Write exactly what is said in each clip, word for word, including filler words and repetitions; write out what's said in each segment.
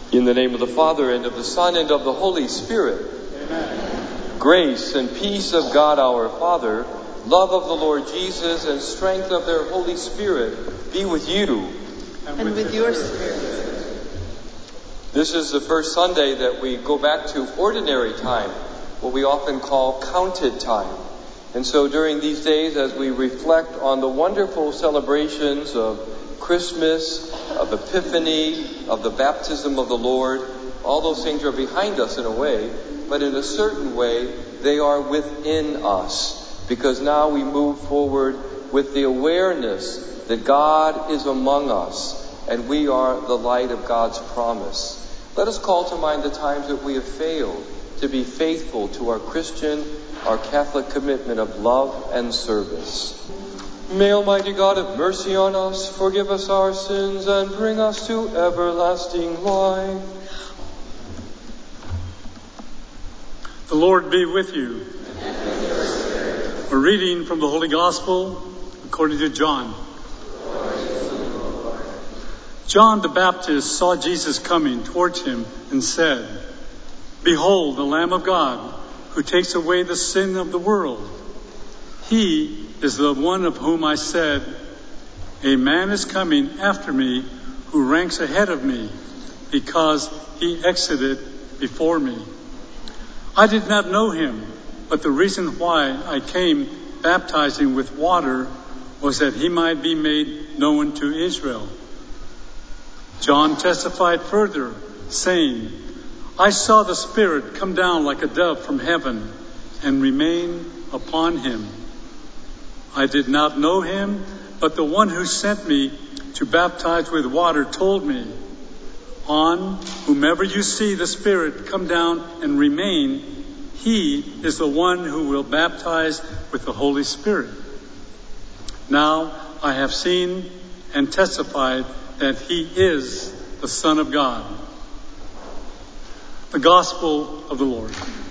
In the name of the Father, and of the Son, and of the Holy Spirit. Amen. Grace and peace of God our Father, love of the Lord Jesus, and strength of their Holy Spirit be with you. And, and with, with your spirit. This is the first Sunday that we go back to ordinary time, what we often call counted time. And so during these days, as we reflect on the wonderful celebrations of Christmas, of Epiphany, of the baptism of the Lord, all those things are behind us in a way, but in a certain way, they are within us. Because now we move forward with the awareness that God is among us, and we are the light of God's promise. Let us call to mind the times that we have failed to be faithful to our Christian, our Catholic commitment of love and service. May Almighty God have mercy on us, forgive us our sins, and bring us to everlasting life. The Lord be with you. A reading from the Holy Gospel according to John. John the Baptist saw Jesus coming towards him and said, "Behold, the Lamb of God, who takes away the sin of the world. He is the one of whom I said, a man is coming after me who ranks ahead of me, because he exited before me. I did not know him, but the reason why I came baptizing with water was that he might be made known to Israel." John testified further, saying, "I saw the Spirit come down like a dove from heaven and remain upon him. I did not know him, but the one who sent me to baptize with water told me, 'On whomever you see the Spirit come down and remain, he is the one who will baptize with the Holy Spirit.' Now I have seen and testified that he is the Son of God." The Gospel of the Lord.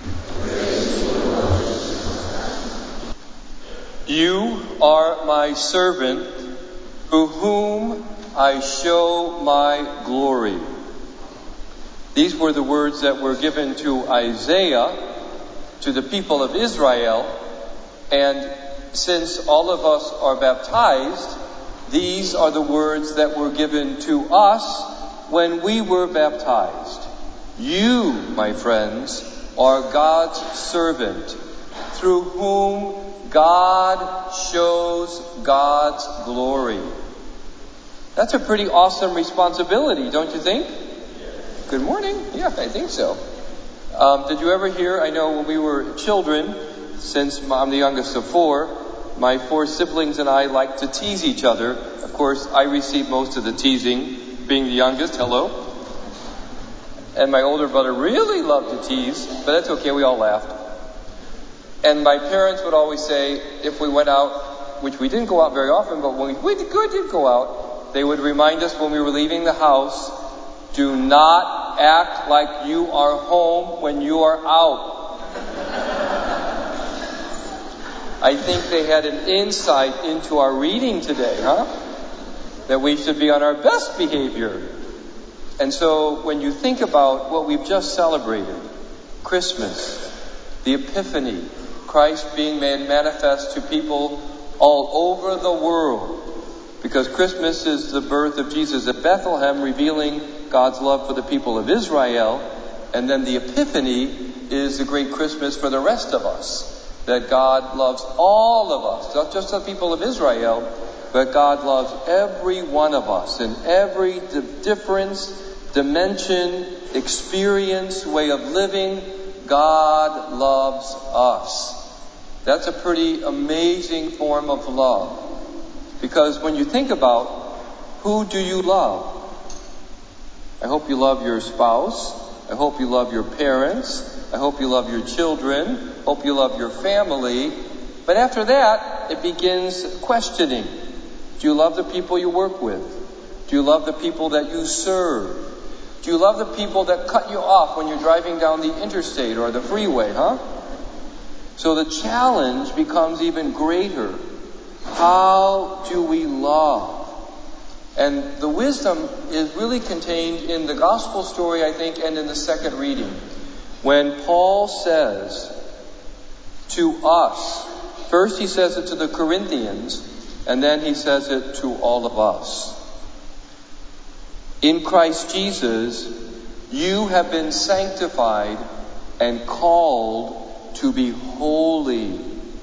You are my servant, through whom I show my glory. These were the words that were given to Isaiah, to the people of Israel, and since all of us are baptized, these are the words that were given to us when we were baptized. You, my friends, are God's servant, through whom God shows God's glory. That's a pretty awesome responsibility, don't you think? Good morning. Yeah, I think so. Um, did you ever hear, I know when we were children, since I'm the youngest of four, my four siblings and I like to tease each other. Of course, I receive most of the teasing, being the youngest. Hello. And my older brother really loved to tease, but that's okay, we all laughed. And my parents would always say, if we went out, which we didn't go out very often, but when we did go out, they would remind us when we were leaving the house, do not act like you are home when you are out. I think they had an insight into our reading today, huh? That we should be on our best behavior. And so when you think about what we've just celebrated, Christmas, the Epiphany, Christ being made manifest to people all over the world. Because Christmas is the birth of Jesus at Bethlehem, revealing God's love for the people of Israel. And then the Epiphany is the great Christmas for the rest of us. That God loves all of us, not just the people of Israel, but God loves every one of us in every di- difference, dimension, experience, way of living. God loves us. That's a pretty amazing form of love. Because when you think about who do you love? I hope you love your spouse. I hope you love your parents. I hope you love your children. Hope you love your family. But after that, it begins questioning. Do you love the people you work with? Do you love the people that you serve? Do you love the people that cut you off when you're driving down the interstate or the freeway, huh? So the challenge becomes even greater. How do we love? And the wisdom is really contained in the gospel story, I think, and in the second reading. When Paul says to us, first he says it to the Corinthians, and then he says it to all of us. In Christ Jesus, you have been sanctified and called to be holy.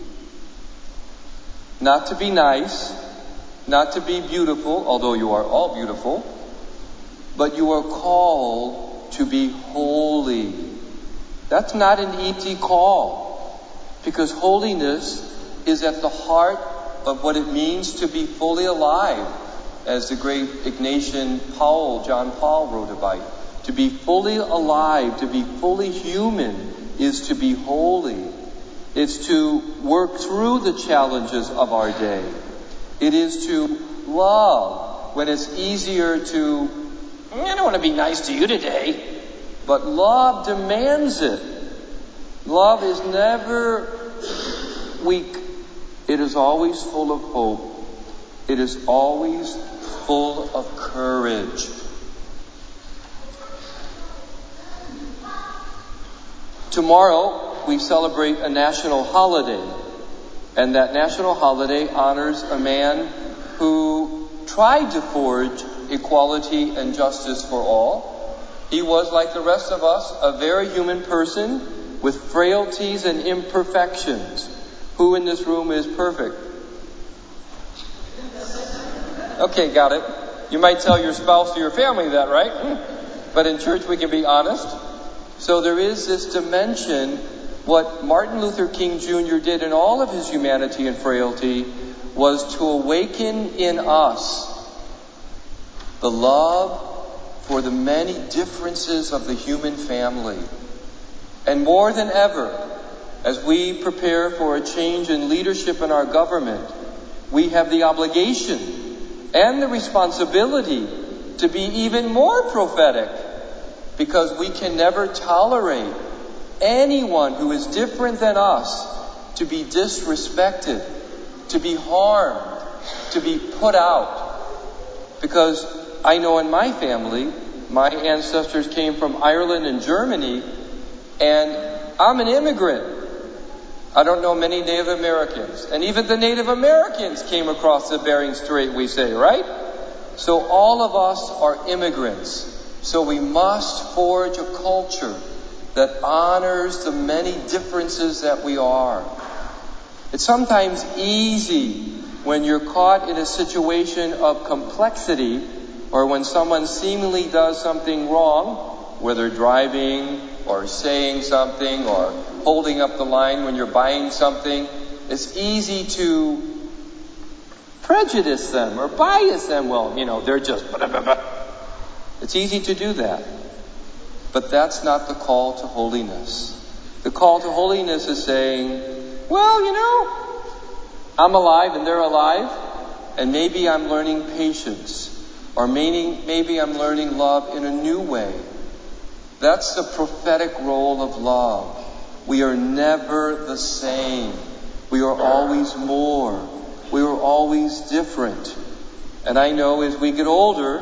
Not to be nice, not to be beautiful, although you are all beautiful, but you are called to be holy. That's not an easy call, because holiness is at the heart of what it means to be fully alive, as the great Ignatian Paul, John Paul wrote about. To be fully alive, to be fully human, is to be holy. It's to work through the challenges of our day. It is to love when it's easier to, I don't want to be nice to you today, but love demands it. Love is never weak. It is always full of hope. It is always full of courage. Tomorrow, we celebrate a national holiday. And that national holiday honors a man who tried to forge equality and justice for all. He was, like the rest of us, a very human person with frailties and imperfections. Who in this room is perfect? Okay, got it. You might tell your spouse or your family that, right? But in church we can be honest. So there is this dimension. What Martin Luther King Junior did in all of his humanity and frailty was to awaken in us the love for the many differences of the human family. And more than ever, as we prepare for a change in leadership in our government, we have the obligation and the responsibility to be even more prophetic, because we can never tolerate anyone who is different than us to be disrespected, to be harmed, to be put out. Because I know in my family, my ancestors came from Ireland and Germany, and I'm an immigrant. I don't know many Native Americans. And even the Native Americans came across the Bering Strait, we say, right? So all of us are immigrants. So we must forge a culture that honors the many differences that we are. It's sometimes easy when you're caught in a situation of complexity, or when someone seemingly does something wrong, whether driving or saying something or holding up the line when you're buying something. It's easy to prejudice them or bias them. Well, you know, they're just blah, blah, blah. It's easy to do that. But that's not the call to holiness. The call to holiness is saying, well, you know, I'm alive and they're alive, and maybe I'm learning patience, or maybe, maybe I'm learning love in a new way. That's the prophetic role of love. We are never the same. We are always more. We are always different. And I know as we get older,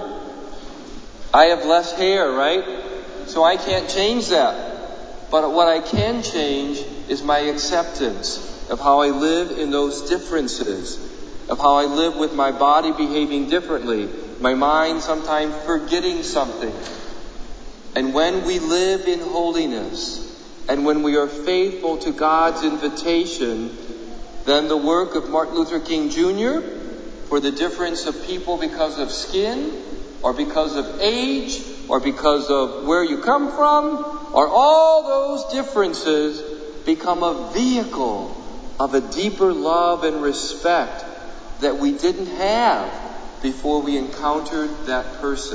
I have less hair, right? So I can't change that. But what I can change is my acceptance of how I live in those differences, of how I live with my body behaving differently, my mind sometimes forgetting something. And when we live in holiness, and when we are faithful to God's invitation, then the work of Martin Luther King Junior for the difference of people because of skin, or because of age, or because of where you come from, or all those differences become a vehicle of a deeper love and respect that we didn't have before we encountered that person.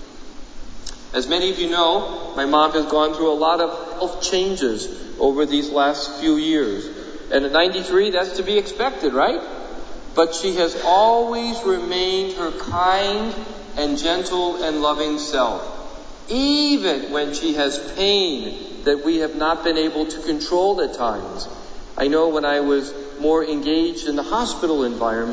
As many of you know, my mom has gone through a lot of health changes over these last few years. And at ninety-three, that's to be expected, right? But she has always remained her kind and gentle and loving self, even when she has pain that we have not been able to control at times. I know when I was more engaged in the hospital environment,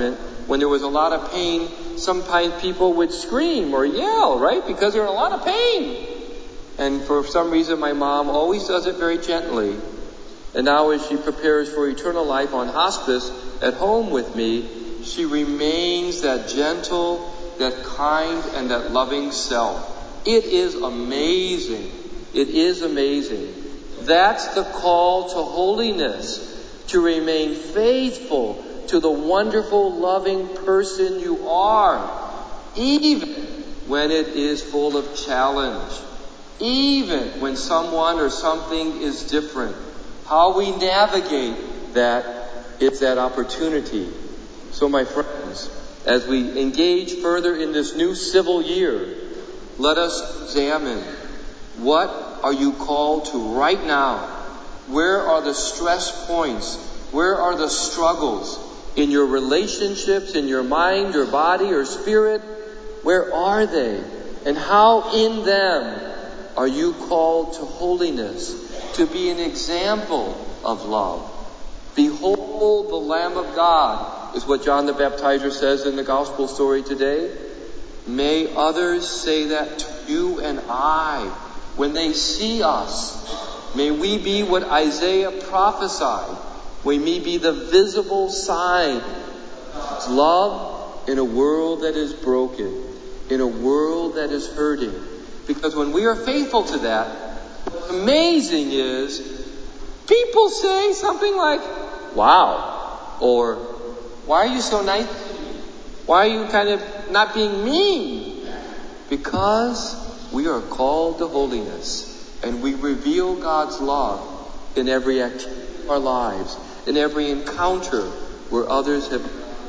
when there was a lot of pain, sometimes people would scream or yell, right? Because they're in a lot of pain. And for some reason, my mom always does it very gently. And now as she prepares for eternal life on hospice at home with me, she remains that gentle, that kind, and that loving self. It is amazing. It is amazing. That's the call to holiness, to remain faithful to the wonderful, loving person you are, even when it is full of challenge, even when someone or something is different. How we navigate that is that opportunity. So my friends, as we engage further in this new civil year, let us examine, what are you called to right now? Where are the stress points? Where are the struggles in your relationships, in your mind, your body, or spirit? Where are they? And how in them are you called to holiness, to be an example of love? Behold the Lamb of God, is what John the Baptizer says in the gospel story today. May others say that to you and I when they see us. May we be what Isaiah prophesied. May we be the visible sign of love in a world that is broken, in a world that is hurting. Because when we are faithful to that, what's amazing is people say something like, wow, or why are you so nice to me? Why are you kind of not being mean? Because we are called to holiness, and we reveal God's love in every activity of our lives, in every encounter where others have.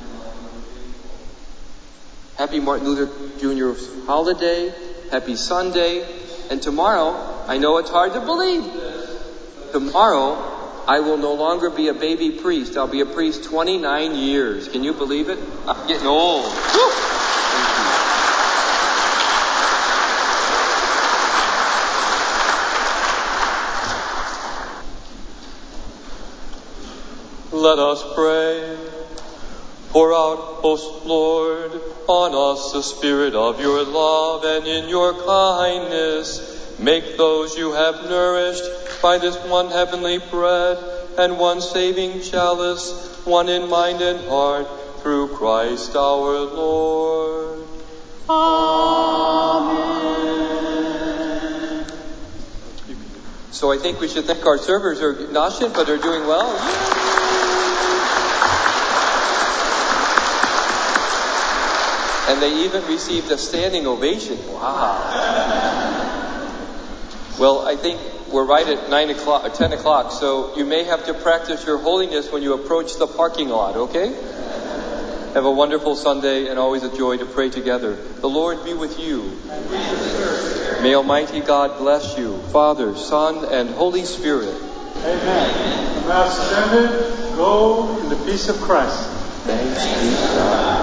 Happy Martin Luther Junior holiday, happy Sunday, and tomorrow, I know it's hard to believe, tomorrow I will no longer be a baby priest. I'll be a priest twenty-nine years. Can you believe it? I'm getting old. Woo! Let us pray. Pour out, O Lord, on us the spirit of your love, and in your kindness make those you have nourished by this one heavenly bread and one saving chalice, one in mind and heart, through Christ our Lord. Amen. So I think we should thank our servers. They're nauseous, but they're doing well. And they even received a standing ovation. Wow. Well, I think we're right at nine o'clock or ten o'clock, so you may have to practice your holiness when you approach the parking lot, okay? Have a wonderful Sunday, and always a joy to pray together. The Lord be with you. May Almighty God bless you, Father, Son, and Holy Spirit. Amen. The Mass is ended. Go in the peace of Christ. Thanks be to God.